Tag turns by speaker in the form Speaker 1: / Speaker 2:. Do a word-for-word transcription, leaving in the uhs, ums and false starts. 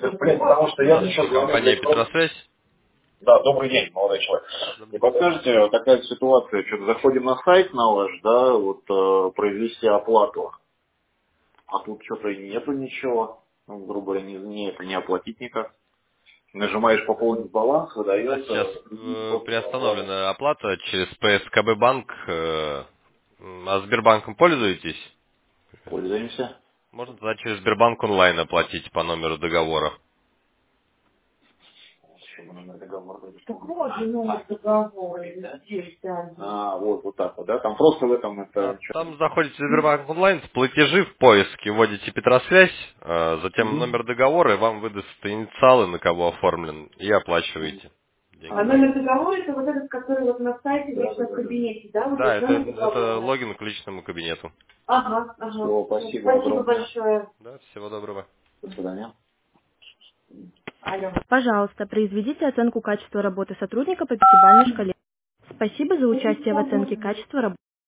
Speaker 1: Блин, потому что я сейчас звоню.
Speaker 2: Компания Петросвязь.
Speaker 1: Да, добрый день, молодой человек. Не подскажете, вот такая ситуация, что-то заходим на сайт на ваш, да, вот э, произвести оплату, а тут что-то и нету ничего, ну, грубо говоря, не, не, это не оплатить никак. Нажимаешь пополнить баланс,
Speaker 2: Да, сейчас
Speaker 1: выдается.
Speaker 2: э, приостановлена оплата через П С К Б банк. Э, м, а Сбербанком пользуетесь?
Speaker 1: Пользуемся.
Speaker 2: Можно тогда через Сбербанк онлайн оплатить по номеру договора.
Speaker 1: Почему номер договора будет?
Speaker 3: Так вот же номер договора, здесь, да.
Speaker 1: А, вот, вот так вот, да? Там просто в этом
Speaker 2: А
Speaker 1: это... что?
Speaker 2: там заходите в Сбербанк онлайн, в платежи, в поиске, вводите Петросвязь, э, затем
Speaker 1: Мгм.
Speaker 2: номер договора, и вам выдаст инициалы, на кого оформлен, и оплачиваете деньги.
Speaker 3: А номер договора это вот этот, который вот на сайте в
Speaker 1: Да,
Speaker 3: личном
Speaker 1: да, да.
Speaker 3: кабинете, да, вот
Speaker 2: Да,
Speaker 3: этот
Speaker 2: это,
Speaker 3: номер
Speaker 2: это
Speaker 3: договора.
Speaker 2: логин к личному кабинету.
Speaker 3: Ага, ага.
Speaker 1: Все, спасибо
Speaker 3: Спасибо
Speaker 1: огромное.
Speaker 3: большое.
Speaker 2: Да, всего доброго.
Speaker 1: До свидания.
Speaker 3: Алло.
Speaker 4: Пожалуйста, произведите оценку качества работы сотрудника по пятибалльной шкале. Спасибо за участие в оценке качества работы.